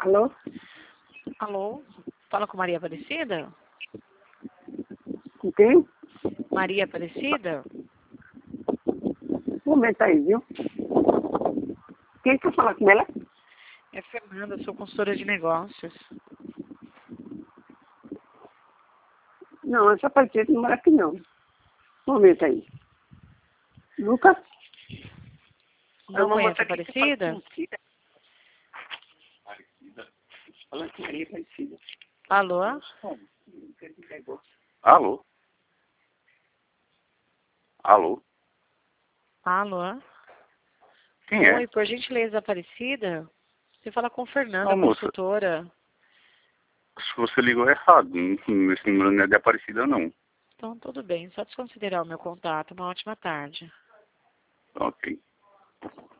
Alô? Alô? Fala com Maria Aparecida? Com quem? Maria Aparecida? Um momento aí, viu? Quem quer falar com ela? É Fernanda, sou consultora de negócios. Não, essa partida não mora aqui não. Um momento aí. Lucas? Não conhece a Aparecida? Fala com Maria Aparecida. Alô? Alô? Alô? Alô? Quem é? Oi, por gentileza, Aparecida? Você fala com Fernanda, Ah, moça. consultora. Se você ligou errado, esse número não é de Aparecida, não. Então, tudo bem. Só desconsiderar o meu contato. Uma ótima tarde. Ok.